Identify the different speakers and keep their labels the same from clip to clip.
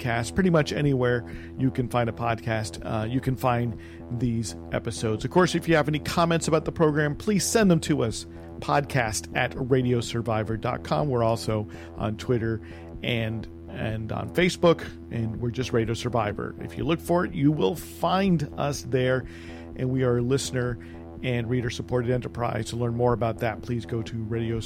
Speaker 1: podcast. Pretty much anywhere you can find a podcast, you can find these episodes. Of course, if you have any comments about the program, please send them to us, podcast@radiosurvivor.com. We're also on Twitter and on Facebook, and we're just Radio Survivor. If you look for it, you will find us there, and we are a listener and reader-supported enterprise. To learn more about that, please go to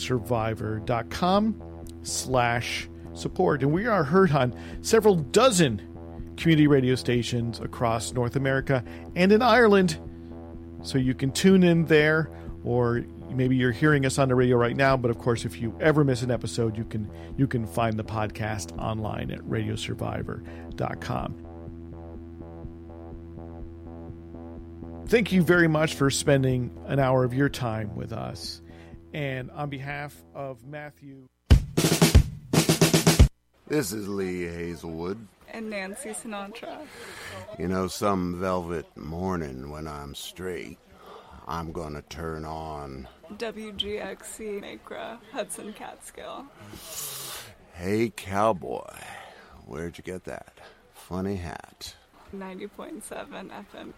Speaker 1: radiosurvivor.com/support. And we are heard on several dozen community radio stations across North America and in Ireland. So you can tune in there, or maybe you're hearing us on the radio right now, but of course, if you ever miss an episode, you can find the podcast online at radiosurvivor.com. Thank you very much for spending an hour of your time with us. And on behalf of Matthew...
Speaker 2: This is Lee Hazelwood.
Speaker 3: And Nancy Sinatra.
Speaker 2: You know, some velvet morning when I'm straight, I'm gonna turn on...
Speaker 3: WGXC Macra, Hudson Catskill.
Speaker 2: Hey, cowboy, where'd you get that funny hat?
Speaker 3: 90.7 FM.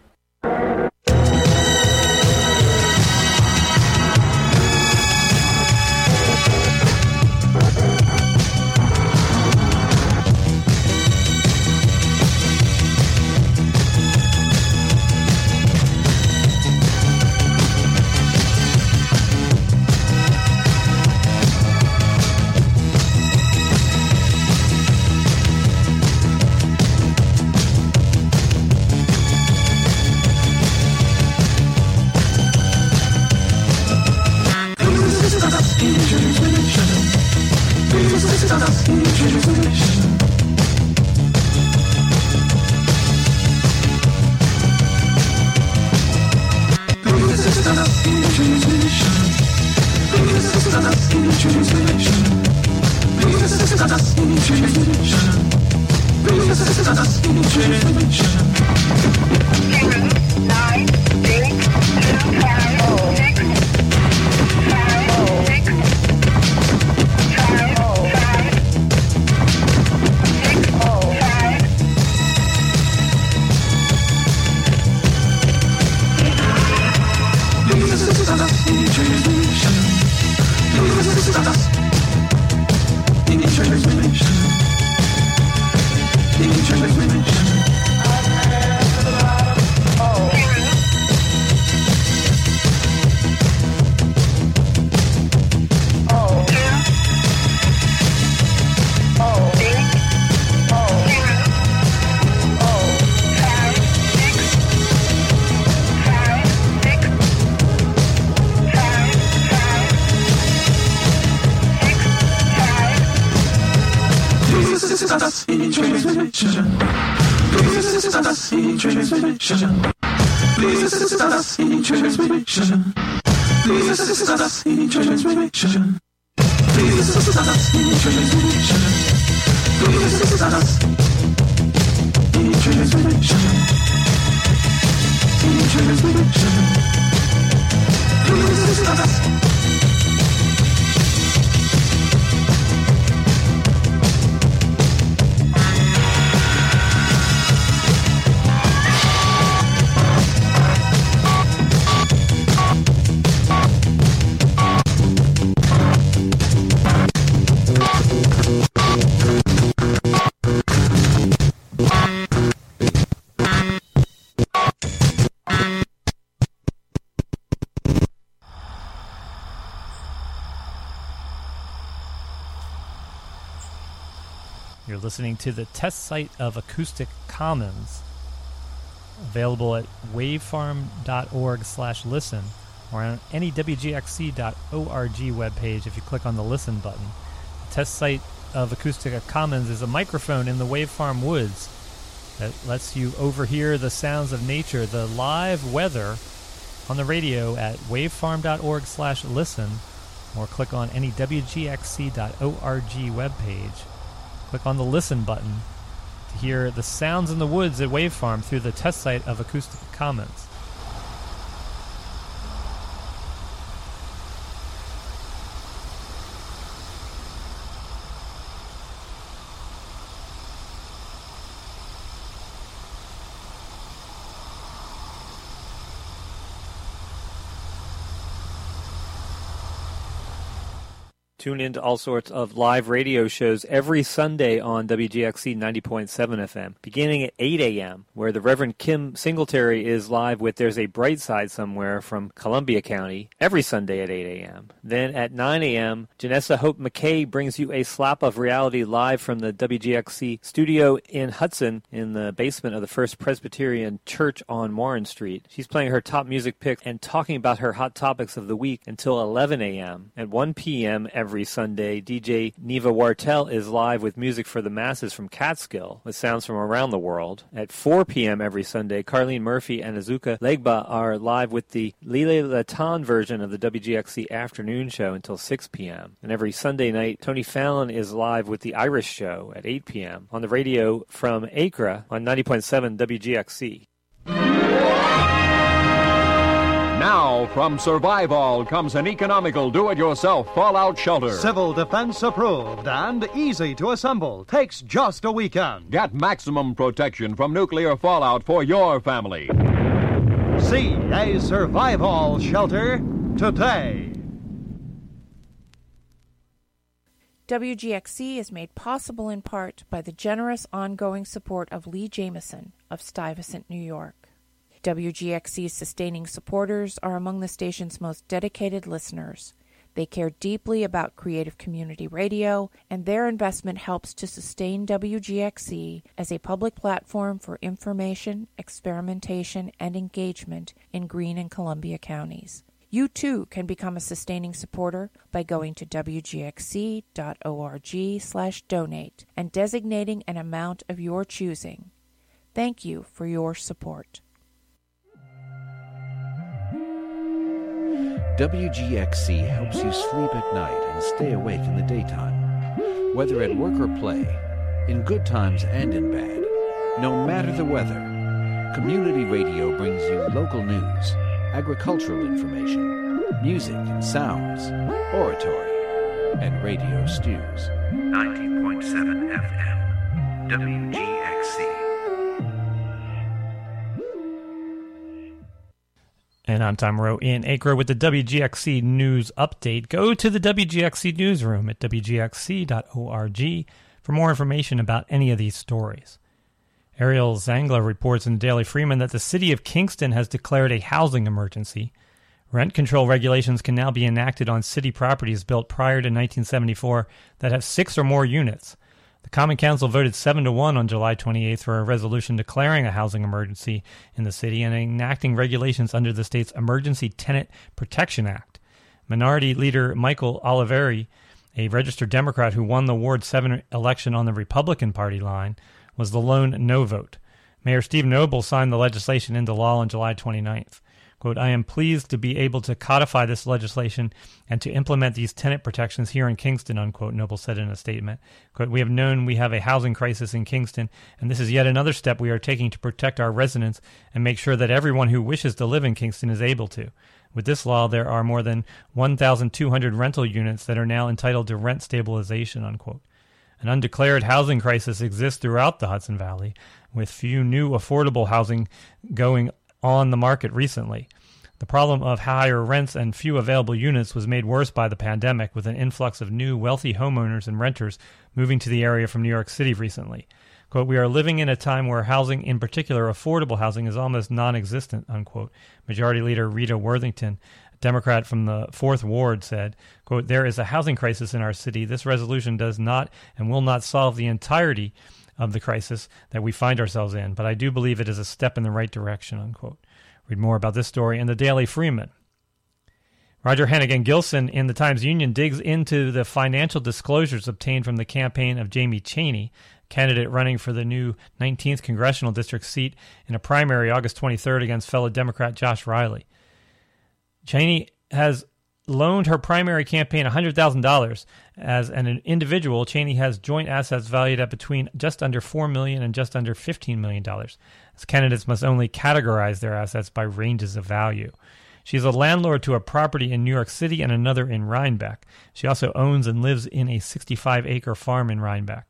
Speaker 4: You're listening to the test site of Acoustic Commons, available at wavefarm.org/listen or on any WGXC.org webpage if you click on the listen button. The test site of Acoustic Commons is a microphone in the Wavefarm woods that lets you overhear the sounds of nature, the live weather on the radio at wavefarm.org/listen or click on any WGXC.org webpage. Click on the listen button to hear the sounds in the woods at Wavefarm through the test site of Acoustic Commons.
Speaker 5: Tune into all sorts of live radio shows every Sunday on WGXC 90.7 FM, beginning at 8 a.m., where the Reverend Kim Singletary is live with There's a Bright Side Somewhere from Columbia County every Sunday at 8 a.m. Then at 9 a.m., Janessa Hope McKay brings you a slap of reality live from the WGXC studio in Hudson in the basement of the First Presbyterian Church on Warren Street. She's playing her top music picks and talking about her hot topics of the week until 11 a.m. At 1 p.m. every Sunday, DJ Neva Wartel is live with music for the masses from Catskill with sounds from around the world. At 4 p.m. every Sunday, Carlene Murphy and Azuka Legba are live with the Lile Latan version of the WGXC afternoon show until 6 p.m. And every Sunday night, Tony Fallon is live with the Irish Show at 8 p.m. on the radio from Acre on 90.7 WGXC.
Speaker 6: Now, from Survivall comes an economical do-it-yourself fallout shelter.
Speaker 7: Civil defense approved and easy to assemble. Takes just a weekend.
Speaker 6: Get maximum protection from nuclear fallout for your family.
Speaker 7: See a Survivall shelter today.
Speaker 8: WGXC is made possible in part by the generous ongoing support of Lee Jameson of Stuyvesant, New York. WGXC's sustaining supporters are among the station's most dedicated listeners. They care deeply about creative community radio, and their investment helps to sustain WGXC as a public platform for information, experimentation, and engagement in Greene and Columbia counties. You too can become a sustaining supporter by going to wgxc.org/donate and designating an amount of your choosing. Thank you for your support.
Speaker 9: WGXC helps you sleep at night and stay awake in the daytime. Whether at work or play, in good times and in bad, no matter the weather, community radio brings you local news, agricultural information, music and sounds, oratory, and radio stews. 90.7 FM, WGXC.
Speaker 4: And I'm Tom Rowe in Acre with the WGXC News Update. Go to the WGXC Newsroom at WGXC.org for more information about any of these stories. Ariel Zangler reports in the Daily Freeman that the city of Kingston has declared a housing emergency. Rent control regulations can now be enacted on city properties built prior to 1974 that have 6 or more units. The Common Council voted 7-1 on July 28th for a resolution declaring a housing emergency in the city and enacting regulations under the state's Emergency Tenant Protection Act. Minority Leader Michael Oliveri, a registered Democrat who won the Ward 7 election on the Republican Party line, was the lone no vote. Mayor Steve Noble signed the legislation into law on July 29th. Quote, I am pleased to be able to codify this legislation and to implement these tenant protections here in Kingston, unquote, Noble said in a statement. Quote, we have known we have a housing crisis in Kingston, and this is yet another step we are taking to protect our residents and make sure that everyone who wishes to live in Kingston is able to. With this law, there are more than 1,200 rental units that are now entitled to rent stabilization, unquote. An undeclared housing crisis exists throughout the Hudson Valley, with few new affordable housing going on the market recently. The problem of higher rents and few available units was made worse by the pandemic, with an influx of new wealthy homeowners and renters moving to the area from New York City recently. Quote, we are living in a time where housing, in particular affordable housing, is almost non-existent, unquote. Majority Leader Rita Worthington, a Democrat from the 4th Ward, said, quote, there is a housing crisis in our city. This resolution does not and will not solve the entirety of the crisis that we find ourselves in, but I do believe it is a step in the right direction, unquote. Read more about this story in the Daily Freeman. Roger Hannigan Gilson in the Times-Union digs into the financial disclosures obtained from the campaign of Jamie Chaney, candidate running for the new 19th Congressional District seat in a primary August 23rd against fellow Democrat Josh Riley. Chaney has loaned her primary campaign $100,000. As an individual, Chaney has joint assets valued at between just under $4 million and just under $15 million. As candidates must only categorize their assets by ranges of value. She is a landlord to a property in New York City and another in Rhinebeck. She also owns and lives in a 65-acre farm in Rhinebeck.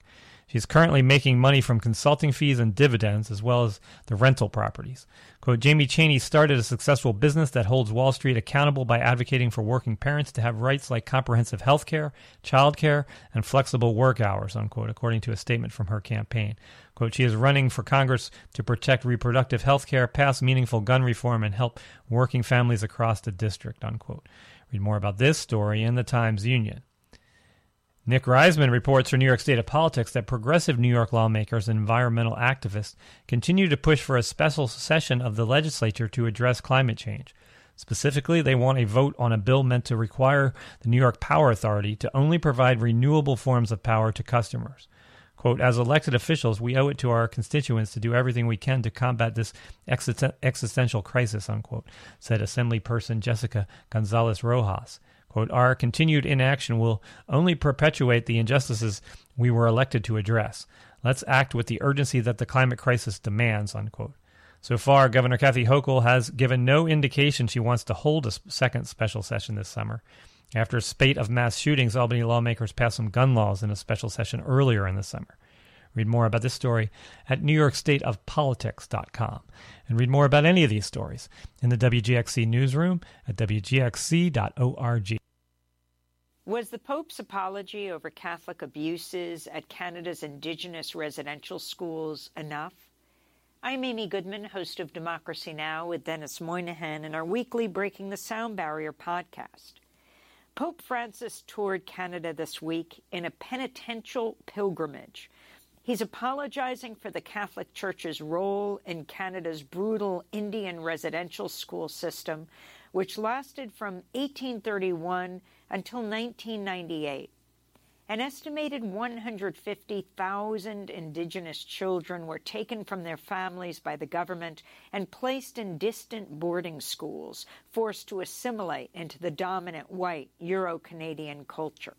Speaker 4: She's currently making money from consulting fees and dividends, as well as the rental properties. Quote, Jamie Chaney started a successful business that holds Wall Street accountable by advocating for working parents to have rights like comprehensive health care, child care, and flexible work hours, unquote, according to a statement from her campaign. Quote, she is running for Congress to protect reproductive health care, pass meaningful gun reform, and help working families across the district, unquote. Read more about this story in the Times-Union. Nick Reisman reports for New York State of Politics that progressive New York lawmakers and environmental activists continue to push for a special session of the legislature to address climate change. Specifically, they want a vote on a bill meant to require the New York Power Authority to only provide renewable forms of power to customers. Quote, as elected officials, we owe it to our constituents to do everything we can to combat this existential crisis, unquote, said Assemblyperson Jessica Gonzalez Rojas. Quote, our continued inaction will only perpetuate the injustices we were elected to address. Let's act with the urgency that the climate crisis demands, unquote. So far, Governor Kathy Hochul has given no indication she wants to hold a second special session this summer. After a spate of mass shootings, Albany lawmakers passed some gun laws in a special session earlier in the summer. Read more about this story at NewYorkStateOfPolitics.com. And read more about any of these stories in the WGXC newsroom at WGXC.org.
Speaker 10: Was the Pope's apology over Catholic abuses at Canada's Indigenous residential schools enough? I'm Amy Goodman, host of Democracy Now! With Dennis Moynihan in our weekly Breaking the Sound Barrier podcast. Pope Francis toured Canada this week in a penitential pilgrimage. He's apologizing for the Catholic Church's role in Canada's brutal Indian residential school system, which lasted from 1831 until 1998. An estimated 150,000 Indigenous children were taken from their families by the government and placed in distant boarding schools, forced to assimilate into the dominant white Euro-Canadian culture.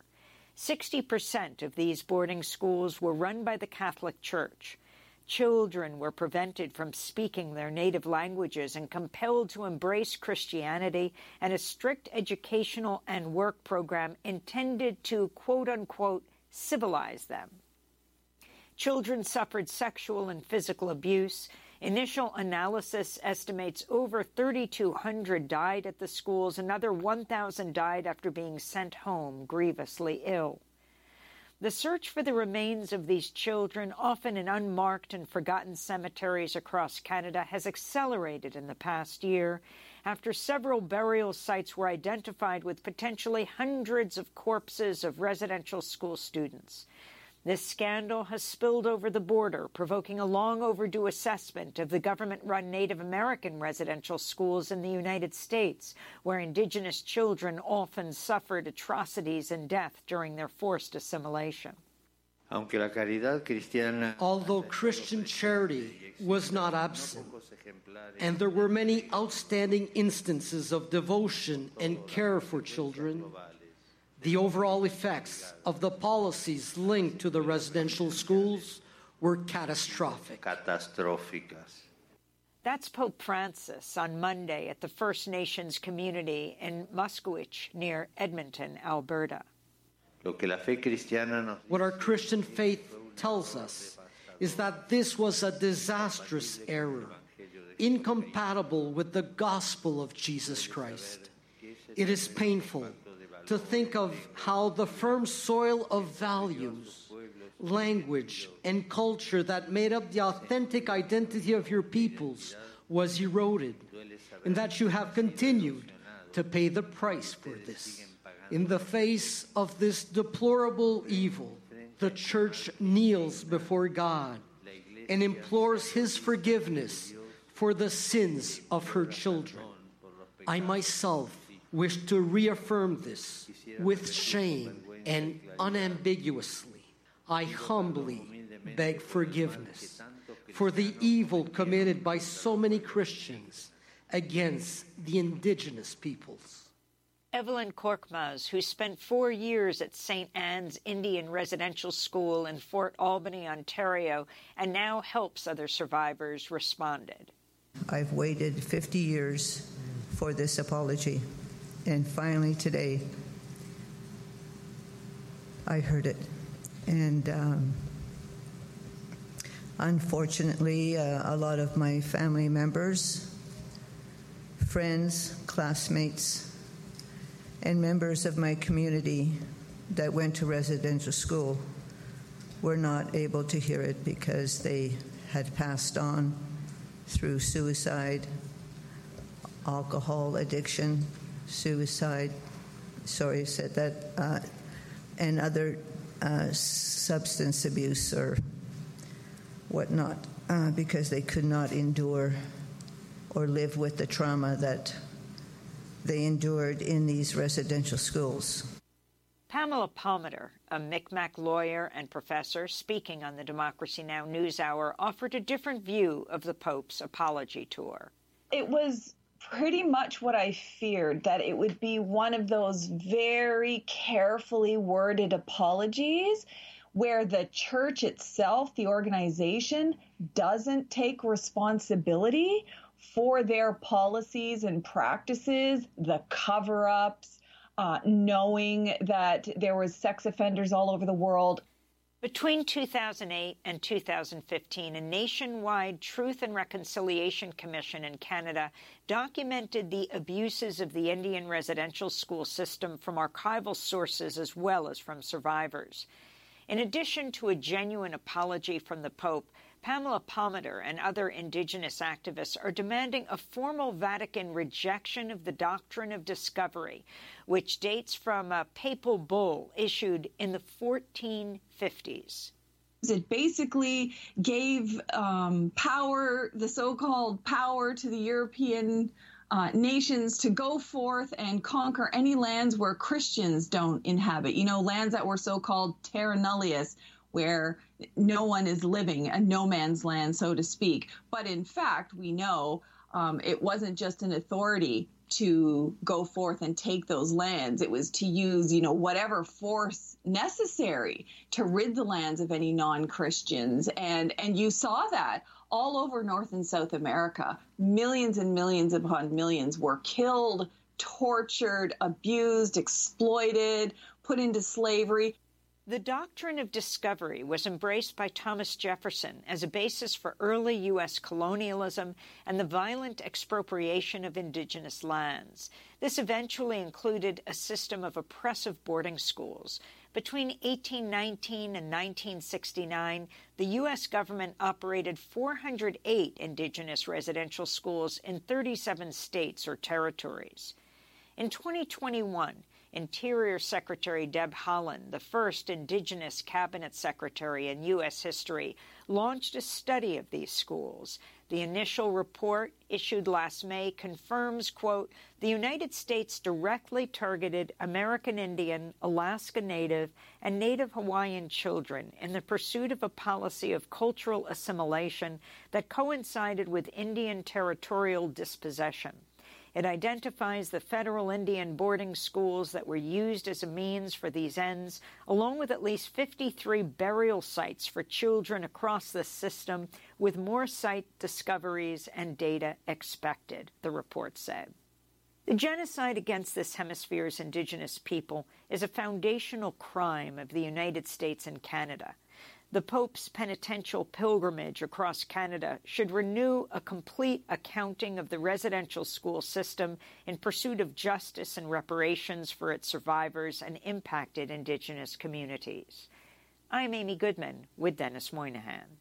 Speaker 10: 60% of these boarding schools were run by the Catholic Church. Children were prevented from speaking their native languages and compelled to embrace Christianity and a strict educational and work program intended to, quote-unquote, civilize them. Children suffered sexual and physical abuse. Initial analysis estimates over 3,200 died at the schools. Another 1,000 died after being sent home grievously ill. The search for the remains of these children, often in unmarked and forgotten cemeteries across Canada, has accelerated in the past year after several burial sites were identified with potentially hundreds of corpses of residential school students. This scandal has spilled over the border, provoking a long-overdue assessment of the government-run Native American residential schools in the United States, where Indigenous children often suffered atrocities and death during their forced assimilation.
Speaker 11: Although Christian charity was not absent, and there were many outstanding instances of devotion and care for children, the overall effects of the policies linked to the residential schools were catastrophic.
Speaker 10: That's Pope Francis on Monday at the First Nations community in Muskowitch near Edmonton, Alberta.
Speaker 11: What our Christian faith tells us is that this was a disastrous error, incompatible with the gospel of Jesus Christ. It is painful to think of how the firm soil of values, language, and culture that made up the authentic identity of your peoples was eroded, and that you have continued to pay the price for this. In the face of this deplorable evil, the Church kneels before God and implores His forgiveness for the sins of her children. I myself wish to reaffirm this with shame and unambiguously. I humbly beg forgiveness for the evil committed by so many Christians against the Indigenous peoples.
Speaker 10: Evelyn Korkmaz, who spent 4 years at St. Anne's Indian Residential School in Fort Albany, Ontario, and now helps other survivors, responded.
Speaker 12: I've waited 50 years for this apology, and finally today I heard it. And Unfortunately, a lot of my family members, friends, classmates, and members of my community that went to residential school were not able to hear it because they had passed on through suicide, alcohol addiction, and other substance abuse or whatnot, because they could not endure or live with the trauma that they endured in these residential schools.
Speaker 10: Pamela Palmater, a Micmac lawyer and professor speaking on the Democracy Now! NewsHour, offered a different view of the Pope's apology tour.
Speaker 13: It was pretty much what I feared, that it would be one of those very carefully worded apologies where the church itself, the organization, doesn't take responsibility for their policies and practices, the cover-ups, knowing that there was sex offenders all over the world.
Speaker 10: Between 2008 and 2015, a nationwide Truth and Reconciliation Commission in Canada documented the abuses of the Indian residential school system from archival sources as well as from survivors. In addition to a genuine apology from the Pope, Pamela Palmater and other Indigenous activists are demanding a formal Vatican rejection of the doctrine of discovery, which dates from a papal bull issued in the 1450s.
Speaker 13: It basically gave power, the so-called power, to the European nations to go forth and conquer any lands where Christians don't inhabit. You know, lands that were so-called terra nullius, where no one is living, a no man's land, so to speak. But in fact, we know it wasn't just an authority to go forth and take those lands. It was to use, whatever force necessary to rid the lands of any non-Christians. And you saw that all over North and South America. Millions and millions upon millions were killed, tortured, abused, exploited, put into slavery.
Speaker 10: The doctrine of discovery was embraced by Thomas Jefferson as a basis for early U.S. colonialism and the violent expropriation of indigenous lands. This eventually included a system of oppressive boarding schools. Between 1819 and 1969, the U.S. government operated 408 indigenous residential schools in 37 states or territories. In 2021, Interior Secretary Deb Haaland, the first Indigenous Cabinet Secretary in U.S. history, launched a study of these schools. The initial report, issued last May, confirms, quote, the United States directly targeted American Indian, Alaska Native, and Native Hawaiian children in the pursuit of a policy of cultural assimilation that coincided with Indian territorial dispossession. It identifies the federal Indian boarding schools that were used as a means for these ends, along with at least 53 burial sites for children across the system, with more site discoveries and data expected, the report said. The genocide against this hemisphere's indigenous people is a foundational crime of the United States and Canada. The Pope's penitential pilgrimage across Canada should renew a complete accounting of the residential school system in pursuit of justice and reparations for its survivors and impacted Indigenous communities. I'm Amy Goodman with Dennis Moynihan.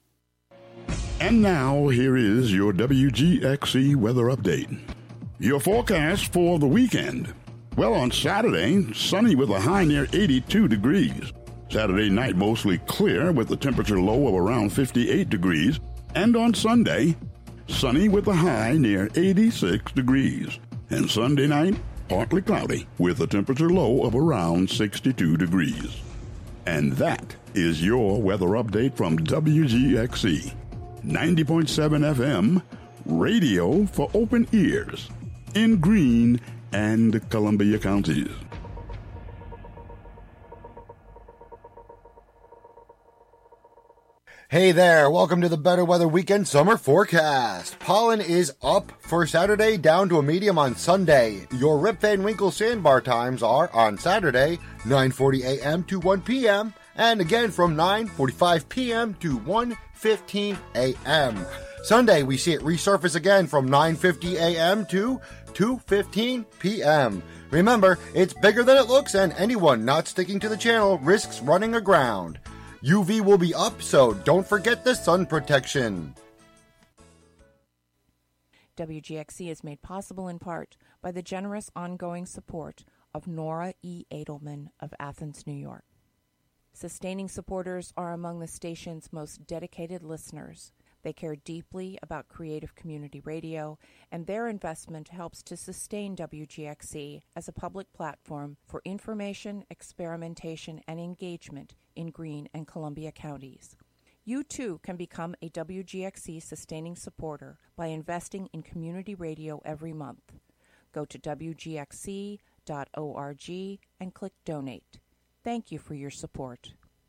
Speaker 14: And now, here is your WGXC weather update. Your forecast for the weekend. Well, on Saturday, sunny with a high near 82 degrees. Saturday night, mostly clear with a temperature low of around 58 degrees. And on Sunday, sunny with a high near 86 degrees. And Sunday night, partly cloudy with a temperature low of around 62 degrees. And that is your weather update from WGXC. 90.7 FM, radio for open ears, in Greene and Columbia counties.
Speaker 15: Hey there, welcome to the Better Weather Weekend Summer Forecast. Pollen is up for Saturday, down to a medium on Sunday. Your Rip Van Winkle sandbar times are on Saturday, 9:40 a.m. to 1 p.m., and again from 9:45 p.m. to 1:50 2:15 a.m. Sunday, we see it resurface again from 9:50 a.m. to 2:15 p.m. Remember, it's bigger than it looks, and anyone not sticking to the channel risks running aground. UV will be up, so don't forget the sun protection.
Speaker 8: WGXC is made possible in part by the generous ongoing support of Nora E. Edelman of Athens, New York. Sustaining supporters are among the station's most dedicated listeners. They care deeply about creative community radio, and their investment helps to sustain WGXC as a public platform for information, experimentation, and engagement in Greene and Columbia counties. You, too, can become a WGXC sustaining supporter by investing in community radio every month. Go to WGXC.org and click Donate. Thank you for your support.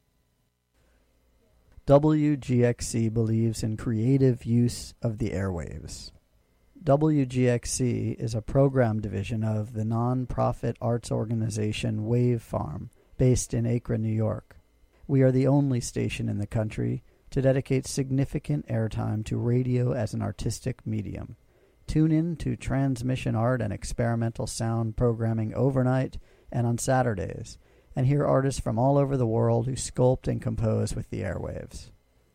Speaker 16: WGXC believes in creative use of the airwaves. WGXC is a program division of the non-profit arts organization Wave Farm, based in Akron, New York. We are the only station in the country to dedicate significant airtime to radio as an artistic medium. Tune in to transmission art and experimental sound programming overnight and on Saturdays, and hear artists from all over the world who sculpt and compose with the airwaves.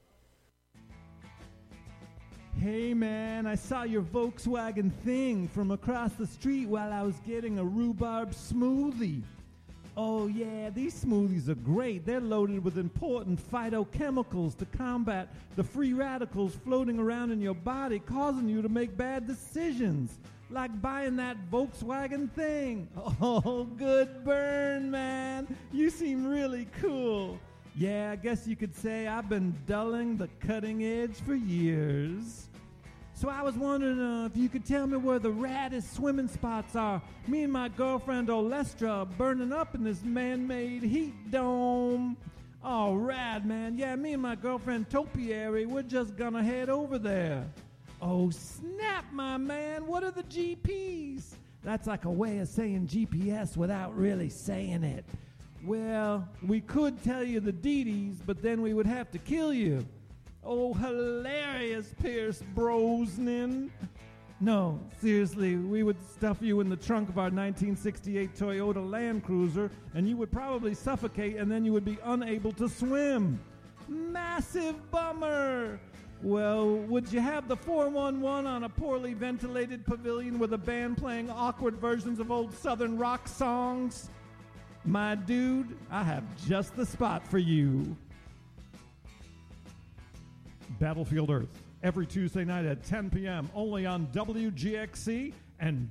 Speaker 17: Hey man, I saw your Volkswagen thing from across the street while I was getting a rhubarb smoothie. Oh yeah, these smoothies are great. They're loaded with important phytochemicals to combat the free radicals floating around in your body, causing you to make bad decisions. Like buying that Volkswagen thing. Oh, good burn, man. You seem really cool. Yeah, I guess you could say I've been dulling the cutting edge for years. So I was wondering if you could tell me where the raddest swimming spots are. Me and my girlfriend Olestra are burning up in this man-made heat dome. Oh, rad, man. Yeah, me and my girlfriend Topiary, we're just gonna head over there. Oh, snap, my man. What are the GPs? That's like a way of saying GPS without really saying it. Well, we could tell you the DDs, but then we would have to kill you. Oh, hilarious, Pierce Brosnan. No, seriously, we would stuff you in the trunk of our 1968 Toyota Land Cruiser, and you would probably suffocate, and then you would be unable to swim. Massive bummer. Well, would you have the 411 on a poorly ventilated pavilion with a band playing awkward versions of old Southern rock songs? My dude, I have just the spot for you. Battlefield Earth, every Tuesday night at 10 p.m., only on WGXC and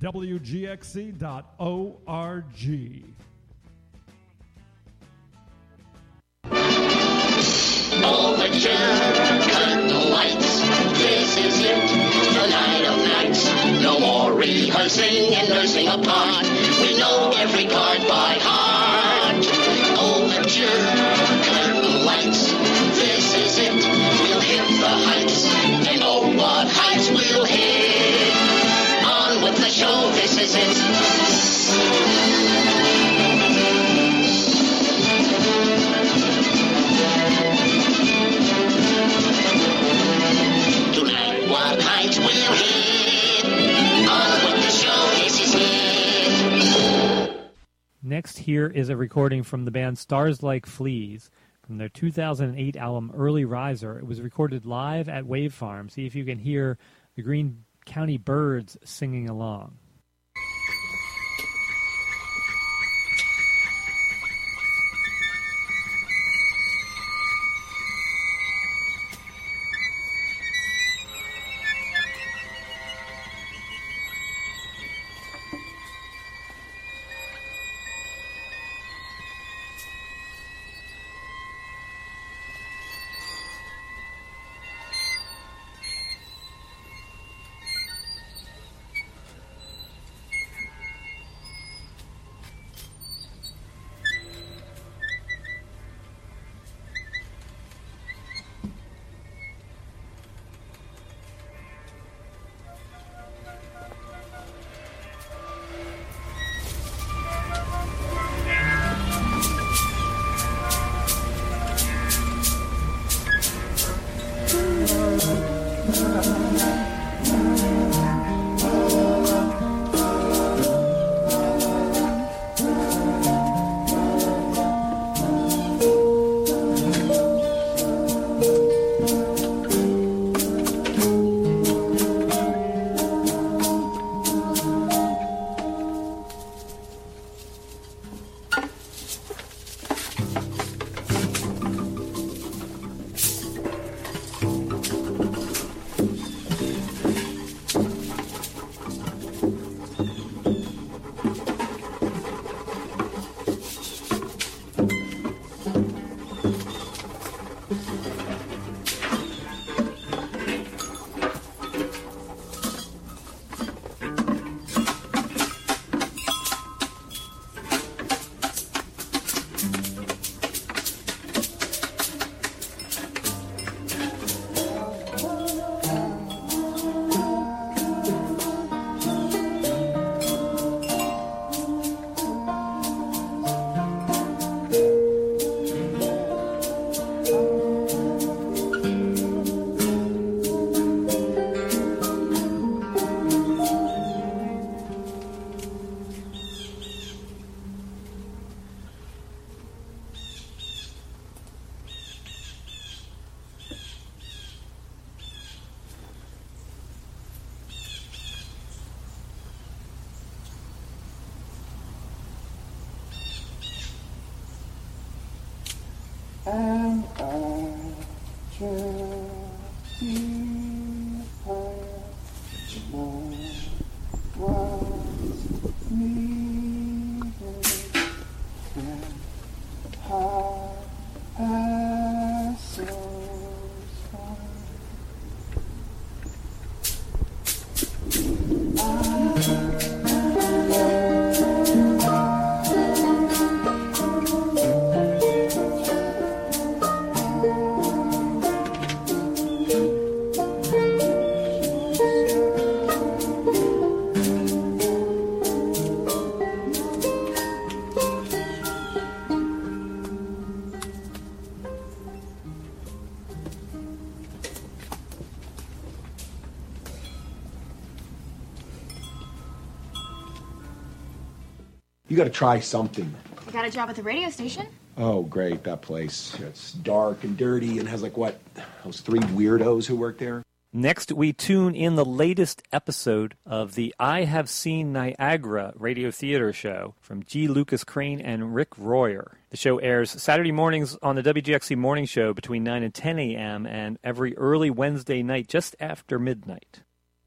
Speaker 17: WGXC.org.
Speaker 18: Overture, curtain lights, this is it, the night of nights. No more rehearsing and nursing a part. We know every card by heart. Overture, curtain lights, this is it. We'll hit the heights, and oh, what heights we'll hit. On with the show, this is it. What heights we'll hit. On with the show, this is it.
Speaker 5: Next here is a recording from the band Stars Like Fleas from their 2008 album Early Riser. It was recorded live at Wave Farm. See if you can hear the Greene County birds singing along.
Speaker 19: And I just see fire what's needed and high as souls
Speaker 20: You got to try something.
Speaker 21: I got a job at the radio station.
Speaker 20: Oh, great, that place. It's dark and dirty and has, like, what, those three weirdos who work there?
Speaker 5: Next, we tune in the latest episode of the I Have Seen Niagara radio theater show from G. Lucas Crane and Rick Royer. The show airs Saturday mornings on the WGXC Morning Show between 9 and 10 a.m. and every early Wednesday night just after midnight.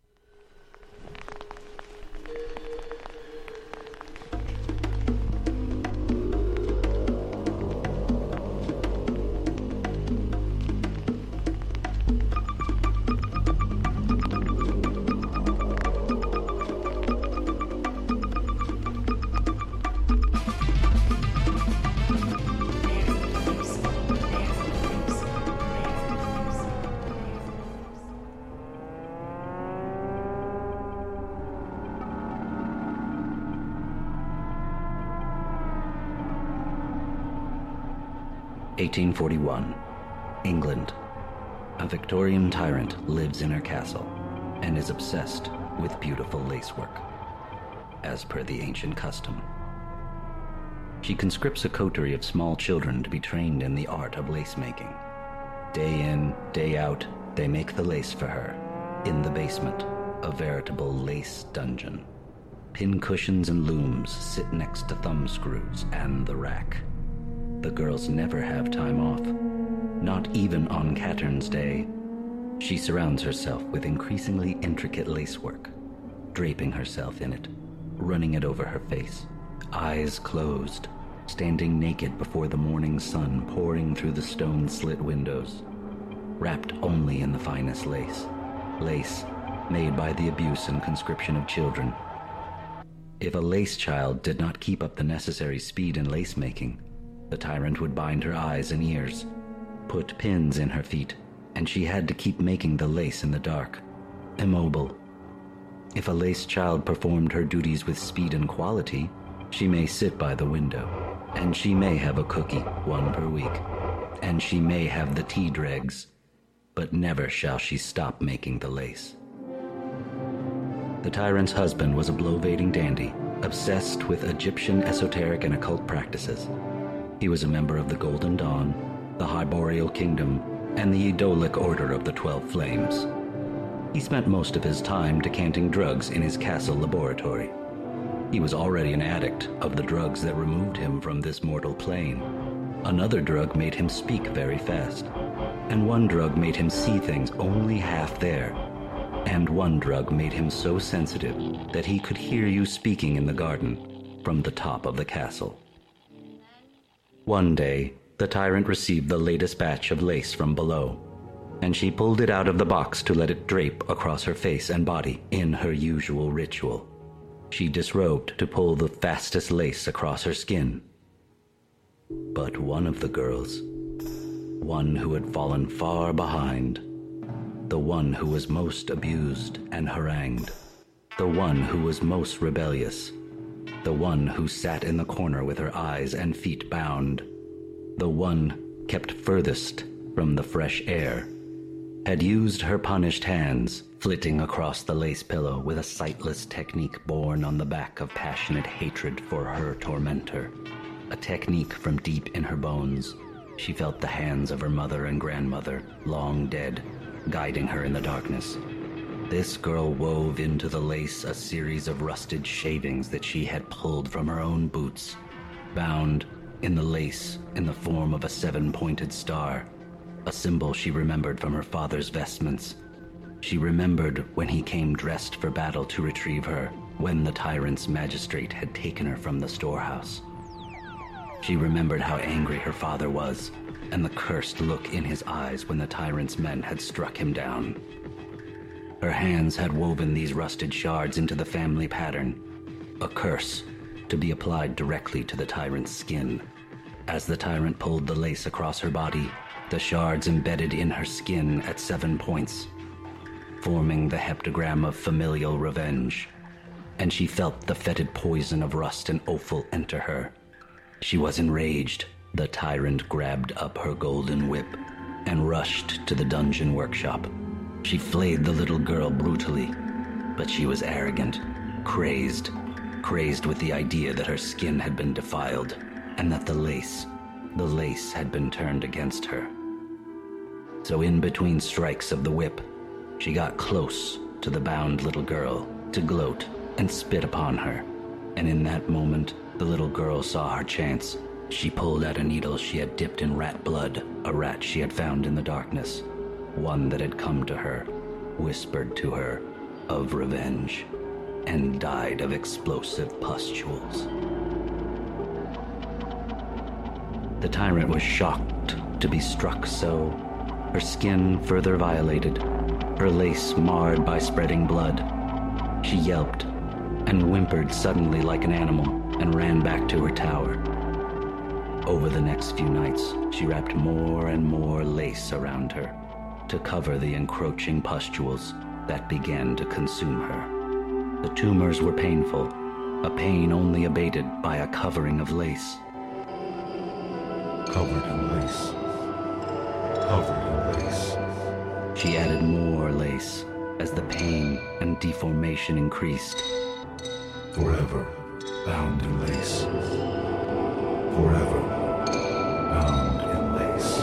Speaker 22: (1841), England. A Victorian tyrant lives in her castle and is obsessed with beautiful lacework, as per the ancient custom. She conscripts a coterie of small children to be trained in the art of lace making. Day in, day out, they make the lace for her, in the basement, a veritable lace dungeon. Pin cushions and looms sit next to thumb screws and the rack. The girls never have time off, not even on Catern's Day. She surrounds herself with increasingly intricate lacework, draping herself in it, running it over her face, eyes closed, standing naked before the morning sun pouring through the stone slit windows, wrapped only in the finest lace, lace made by the abuse and conscription of children. If a lace child did not keep up the necessary speed in lace making, the tyrant would bind her eyes and ears, put pins in her feet, and she had to keep making the lace in the dark, immobile. If a lace child performed her duties with speed and quality, she may sit by the window, and she may have a cookie, one per week, and she may have the tea dregs. but never shall she stop making the lace. The tyrant's husband was a blow-baiting dandy, obsessed with Egyptian esoteric and occult practices. He was a member of the Golden Dawn, the Hyborial Kingdom, and the Edolic Order of the 12 Flames. He spent most of his time decanting drugs in his castle laboratory. He was already an addict of the drugs that removed him from this mortal plane. Another drug made him speak very fast, and one drug made him see things only half there, and one drug made him so sensitive that he could hear you speaking in the garden from the top of the castle. One day, the tyrant received the latest batch of lace from below, and she pulled it out of the box to let it drape across her face and body in her usual ritual. She disrobed to pull the fastest lace across her skin. But one of the girls, one who had fallen far behind, the one who was most abused and harangued, the one who was most rebellious, the one who sat in the corner with her eyes and feet bound, the one kept furthest from the fresh air, had used her punished hands, flitting across the lace pillow with a sightless technique born on the back of passionate hatred for her tormentor, a technique from deep in her bones. She felt the hands of her mother and grandmother, long dead, guiding her in the darkness. This girl wove into the lace a series of rusted shavings that she had pulled from her own boots, bound in the lace in the form of a 7-pointed star, a symbol she remembered from her father's vestments. She remembered when he came dressed for battle to retrieve her, when the tyrant's magistrate had taken her from the storehouse. She remembered how angry her father was, and the cursed look in his eyes when the tyrant's men had struck him down. Her hands had woven these rusted shards into the family pattern, a curse to be applied directly to the tyrant's skin. As the tyrant pulled the lace across her body, the shards embedded in her skin at 7 points, forming the heptagram of familial revenge, and she felt the fetid poison of rust and offal enter her. She was enraged. The tyrant grabbed up her golden whip and rushed to the dungeon workshop. She flayed the little girl brutally, but she was arrogant, crazed with the idea that her skin had been defiled, and that the lace had been turned against her. So in between strikes of the whip, she got close to the bound little girl to gloat and spit upon her, and in that moment, the little girl saw her chance. She pulled out a needle she had dipped in rat blood, a rat she had found in the darkness, one that had come to her, whispered to her of revenge, and died of explosive pustules. The tyrant was shocked to be struck so, her skin further violated, her lace marred by spreading blood. She yelped and whimpered suddenly like an animal and ran back to her tower. Over the next few nights, she wrapped more and more lace around her to cover the encroaching pustules that began to consume her. The tumors were painful, a pain only abated by a covering of lace.
Speaker 9: Covered in lace. Covered in lace.
Speaker 22: She added more lace as the pain and deformation increased.
Speaker 9: Forever bound in lace. Forever bound in lace.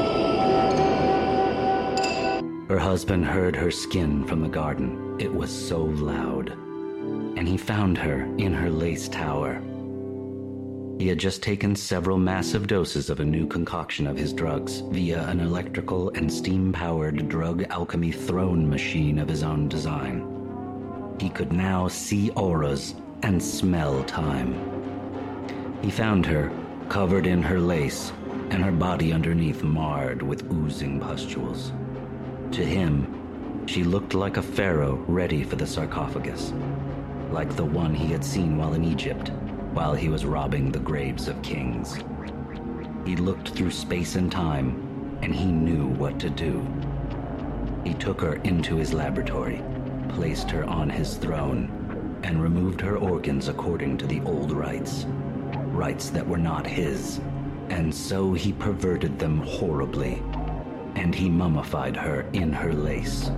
Speaker 22: Her husband heard her skin from the garden. It was so loud. And he found her in her lace tower. He had just taken several massive doses of a new concoction of his drugs via an electrical and steam-powered drug alchemy throne machine of his own design. He could now see auras and smell time. He found her covered in her lace and her body underneath marred with oozing pustules. To him, she looked like a pharaoh ready for the sarcophagus, like the one he had seen while in Egypt, while he was robbing the graves of kings. He looked through space and time, and he knew what to do. He took her into his laboratory, placed her on his throne, and removed her organs according to the old rites that were not his, and so he perverted them horribly, and he mummified her in her lace.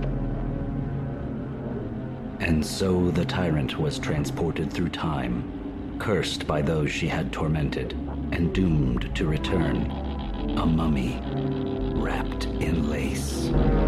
Speaker 22: And so the tyrant was transported through time, cursed by those she had tormented, and doomed to return, a mummy wrapped in lace.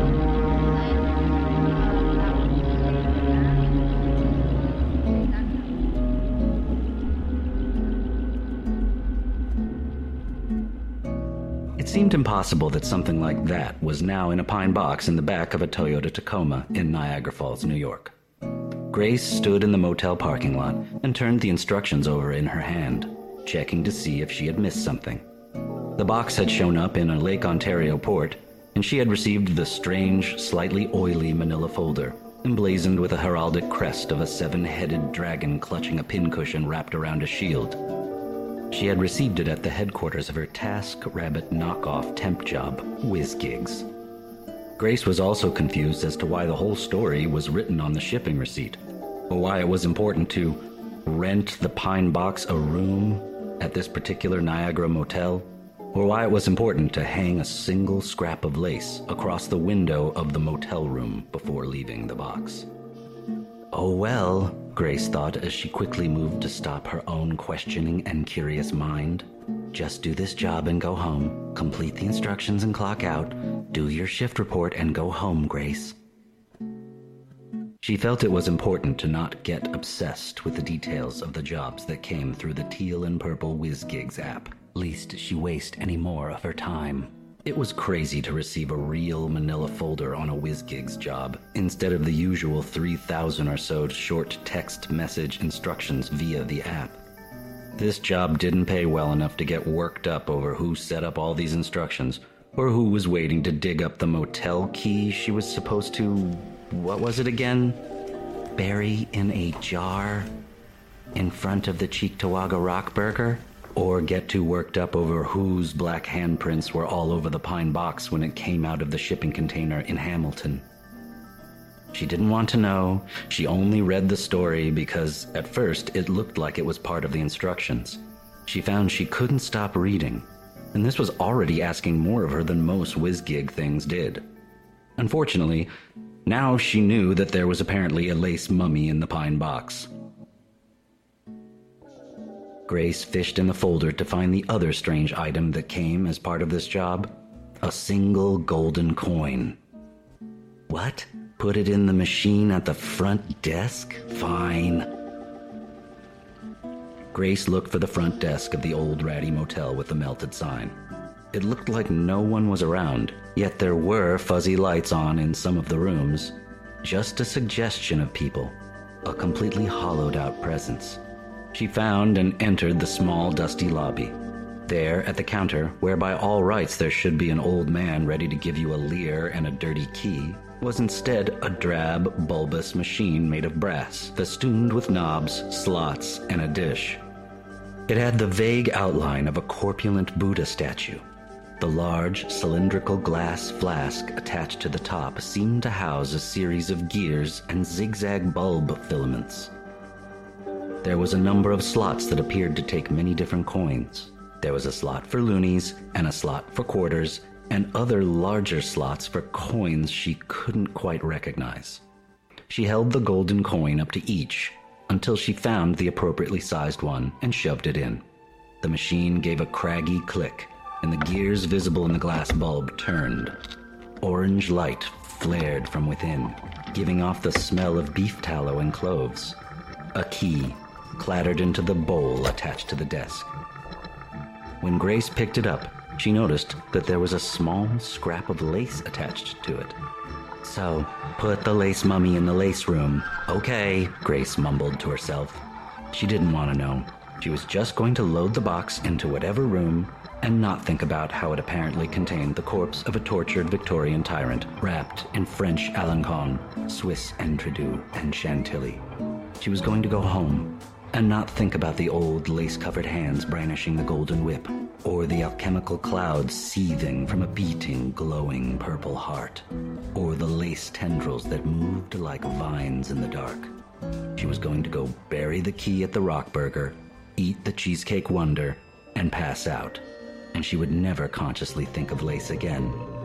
Speaker 22: It seemed impossible that something like that was now in a pine box in the back of a Toyota Tacoma in Niagara Falls, New York. Grace stood in the motel parking lot and turned the instructions over in her hand, checking to see if she had missed something. The box had shown up in a Lake Ontario port, and she had received the strange, slightly oily manila folder, emblazoned with a heraldic crest of a 7-headed dragon clutching a pincushion wrapped around a shield. She had received it at the headquarters of her TaskRabbit knockoff temp job, WizGigs. Grace was also confused as to why the whole story was written on the shipping receipt, or why it was important to rent the pine box a room at this particular Niagara motel, or why it was important to hang a single scrap of lace across the window of the motel room before leaving the box. Oh well, Grace thought as she quickly moved to stop her own questioning and curious mind. Just do this job and go home, complete the instructions and clock out, do your shift report and go home, Grace. She felt it was important to not get obsessed with the details of the jobs that came through the teal and purple WizGigs app, lest she waste any more of her time. It was crazy to receive a real manila folder on a WizGigs job, instead of the usual 3,000 or so short text message instructions via the app. This job didn't pay well enough to get worked up over who set up all these instructions, or who was waiting to dig up the motel key she was supposed to, what was it again? Bury in a jar in front of the Cheektowaga Rock Burger? Or get too worked up over whose black handprints were all over the pine box when it came out of the shipping container in Hamilton. She didn't want to know. She only read the story because, at first, it looked like it was part of the instructions. She found she couldn't stop reading, and this was already asking more of her than most WizGig things did. Unfortunately, now she knew that there was apparently a lace mummy in the pine box. Grace fished in the folder to find the other strange item that came as part of this job. A single golden coin. What? Put it in the machine at the front desk? Fine. Grace looked for the front desk of the old ratty motel with the melted sign. It looked like no one was around, yet there were fuzzy lights on in some of the rooms. Just a suggestion of people. A completely hollowed out presence. She found and entered the small, dusty lobby. There, at the counter, where by all rights there should be an old man ready to give you a leer and a dirty key, was instead a drab, bulbous machine made of brass, festooned with knobs, slots, and a dish. It had the vague outline of a corpulent Buddha statue. The large, cylindrical glass flask attached to the top seemed to house a series of gears and zigzag bulb filaments. There was a number of slots that appeared to take many different coins. There was a slot for loonies, and a slot for quarters, and other larger slots for coins she couldn't quite recognize. She held the golden coin up to each, until she found the appropriately sized one and shoved it in. The machine gave a craggy click, and the gears visible in the glass bulb turned. Orange light flared from within, giving off the smell of beef tallow and cloves. A key clattered into the bowl attached to the desk. When Grace picked it up, she noticed that there was a small scrap of lace attached to it. So, put the lace mummy in the lace room. Okay, Grace mumbled to herself. She didn't want to know. She was just going to load the box into whatever room and not think about how it apparently contained the corpse of a tortured Victorian tyrant wrapped in French Alencon, Swiss Entredou, and Chantilly. She was going to go home and not think about the old lace-covered hands brandishing the golden whip, or the alchemical clouds seething from a beating, glowing purple heart, or the lace tendrils that moved like vines in the dark. She was going to go bury the key at the Rock Burger, eat the Cheesecake Wonder, and pass out, and she would never consciously think of lace again.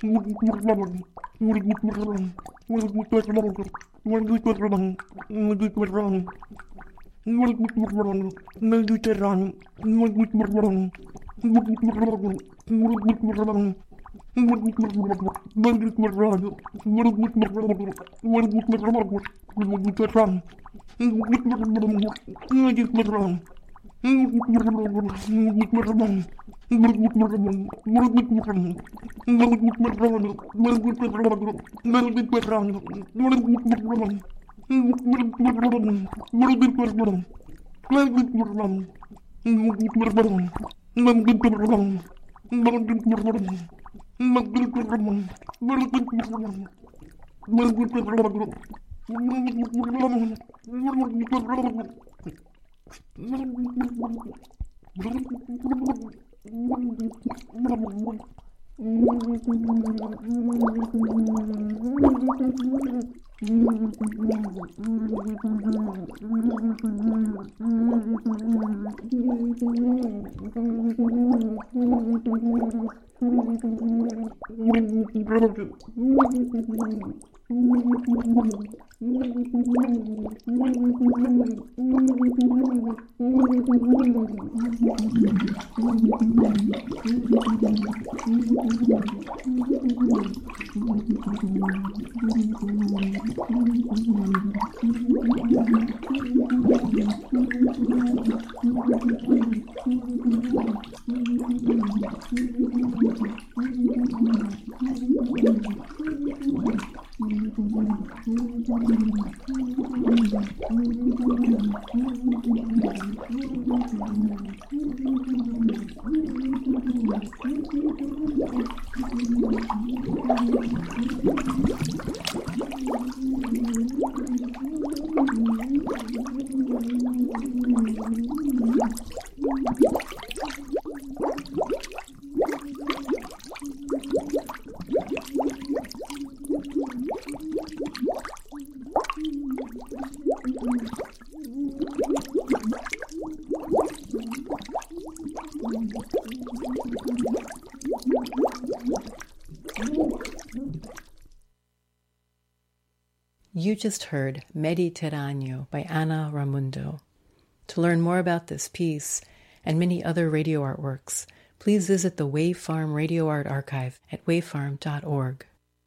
Speaker 23: You just heard Mediterraneo by Ana Ramundo. To learn more about this piece and many other radio artworks, please visit the Wave Farm Radio Art Archive at wavefarm.org.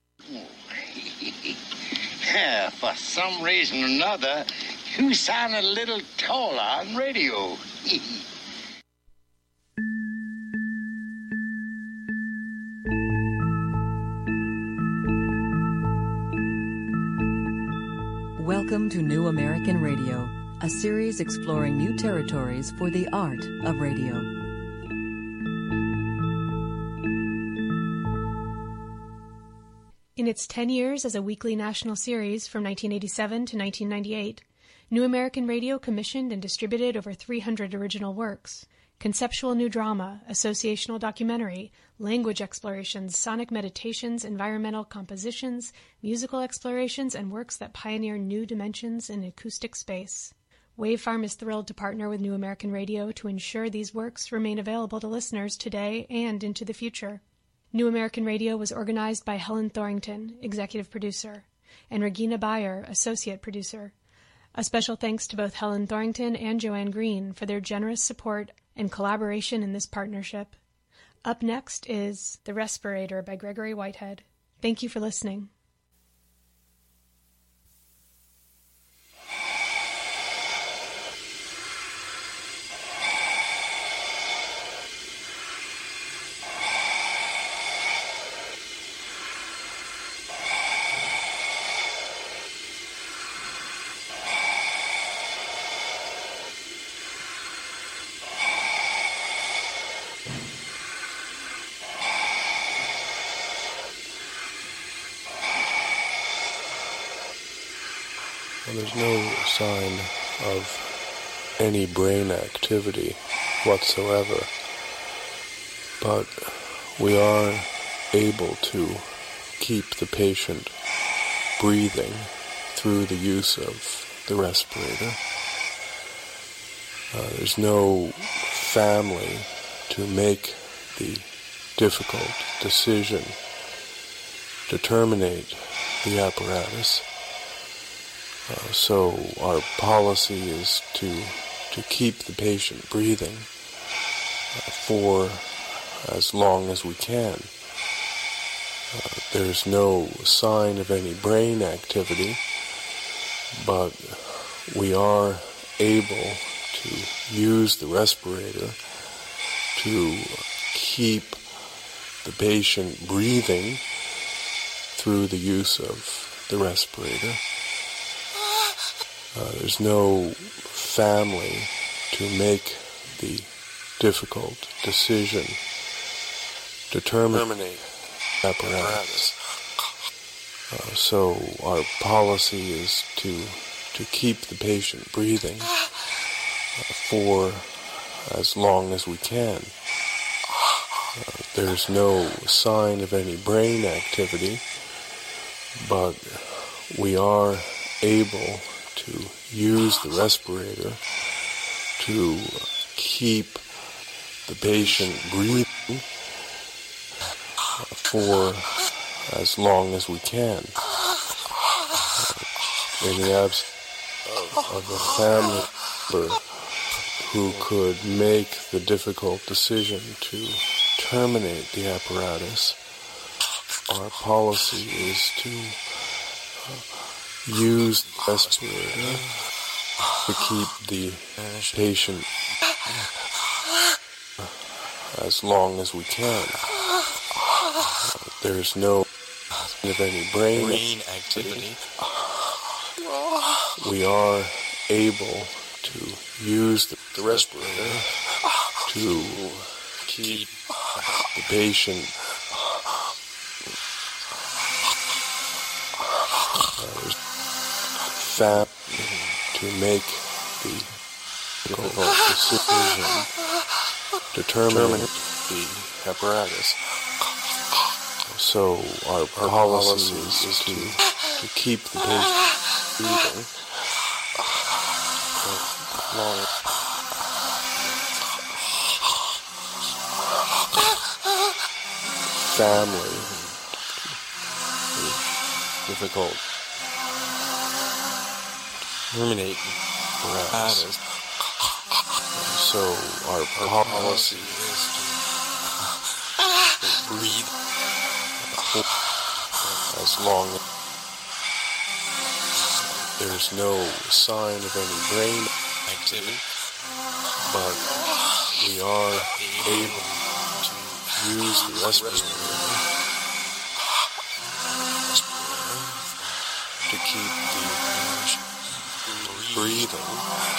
Speaker 3: Yeah, for some reason or another, you sound a little taller on radio.
Speaker 4: Welcome to New American Radio, a series exploring new territories for the art of radio.
Speaker 6: In its 10 years as a weekly national series from 1987 to 1998, New American Radio commissioned and distributed over 300 original works. Conceptual new drama, associational documentary, language explorations, sonic meditations, environmental compositions, musical explorations, and works that pioneer new dimensions in acoustic space. Wave Farm is thrilled to partner with New American Radio to ensure these works remain available to listeners today and into the future. New American Radio was organized by Helen Thorington, executive producer, and Regina Bayer, associate producer. A special thanks to both Helen Thorington and Joanne Green for their generous support and collaboration in this partnership. Up next is The Respirator by Gregory Whitehead. Thank you for listening.
Speaker 7: There's no sign of any brain activity whatsoever, but we are able to keep the patient breathing through the use of the respirator. There's no family to make the difficult decision to terminate the apparatus. So our policy is to keep the patient breathing for as long as we can. There's no sign of any brain activity, but we are able to use the respirator to keep the patient breathing through the use of the respirator. There's no family to make the difficult decision to terminate apparatus. So our policy is to keep the patient breathing for as long as we can. There's no sign of any brain activity, but we are able to use the respirator to keep the patient breathing for as long as we can. In the absence of a family member who could make the difficult decision to terminate the apparatus, our policy is to use the respirator to keep the patient as long as we can. There's no sign of any brain activity. We are able to use the respirator to keep the patient to make the difficult decision to terminate the apparatus. So our policy is to keep the patient breathing long. Family difficult terminate apparatus. So our policy is to breathe as long as there's no sign of any brain activity, but we are able to use the respirator to keep the breathing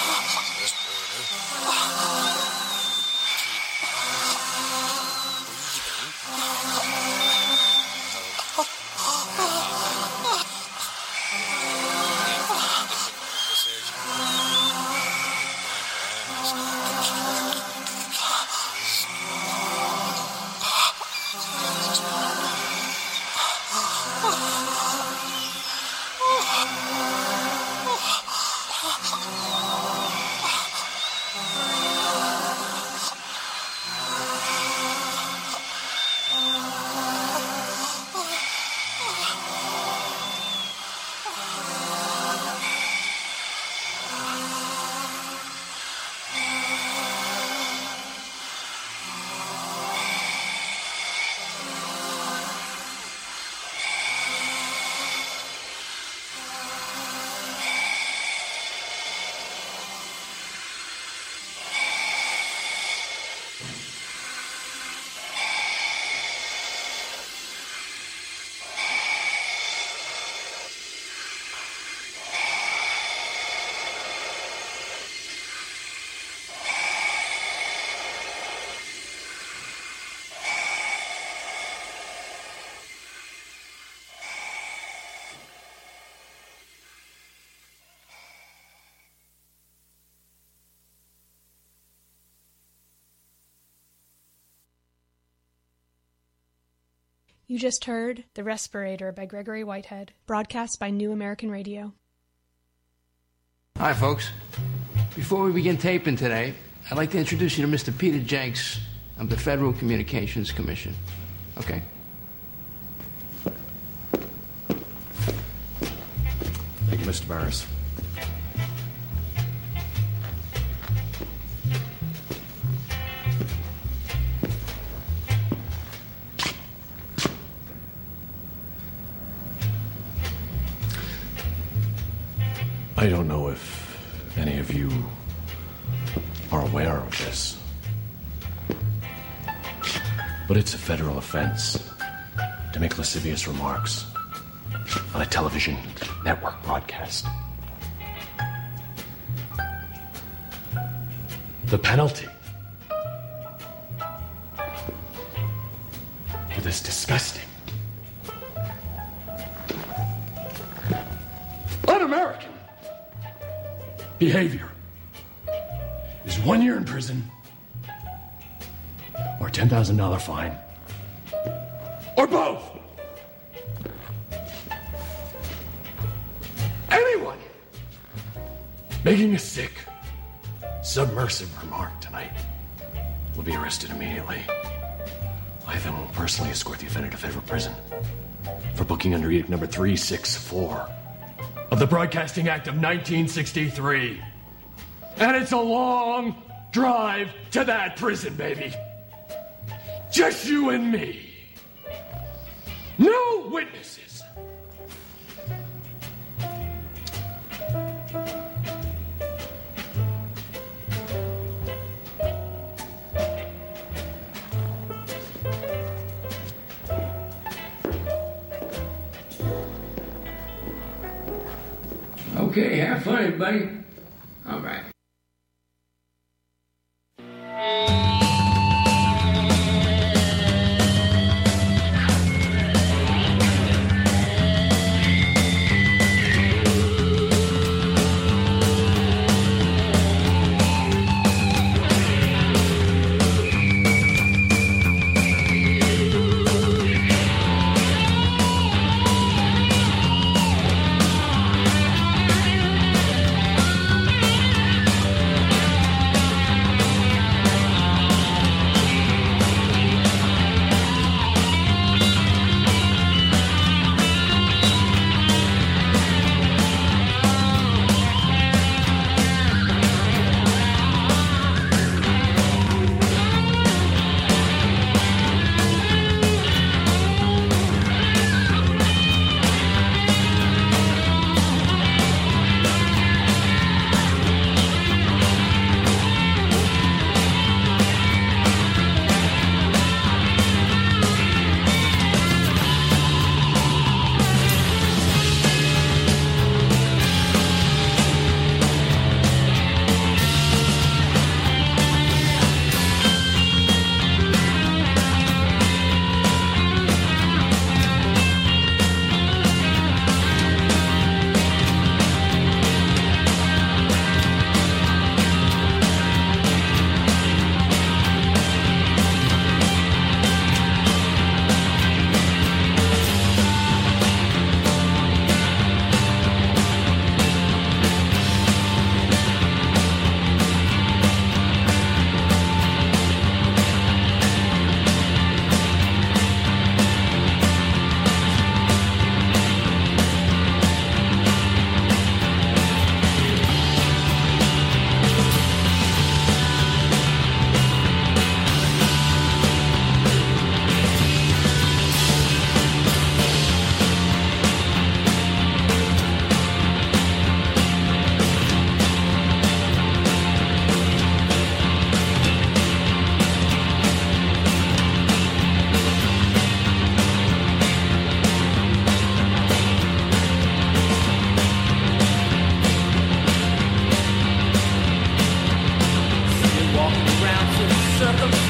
Speaker 6: You just heard The Respirator by Gregory Whitehead, broadcast by New American Radio.
Speaker 10: Hi, folks. Before we begin taping today, I'd like to introduce you to Mr. Peter Jenks of the Federal Communications Commission. Okay?
Speaker 8: Mr. Barris. I don't know if any of you are aware of this, but it's a federal offense to make lascivious remarks on a television network broadcast. The penalty for this disgusting, un-American behavior is 1 year in prison or a $10,000 fine or both. Anyone making a sick, submersive remark tonight will be arrested immediately. I then will personally escort the offender to federal prison for booking under Edict number 364 of the Broadcasting Act of 1963. And it's a long drive to that prison, baby. Just you and me. No witnesses.
Speaker 10: Okay, have fun, everybody. All right.
Speaker 11: Circumstances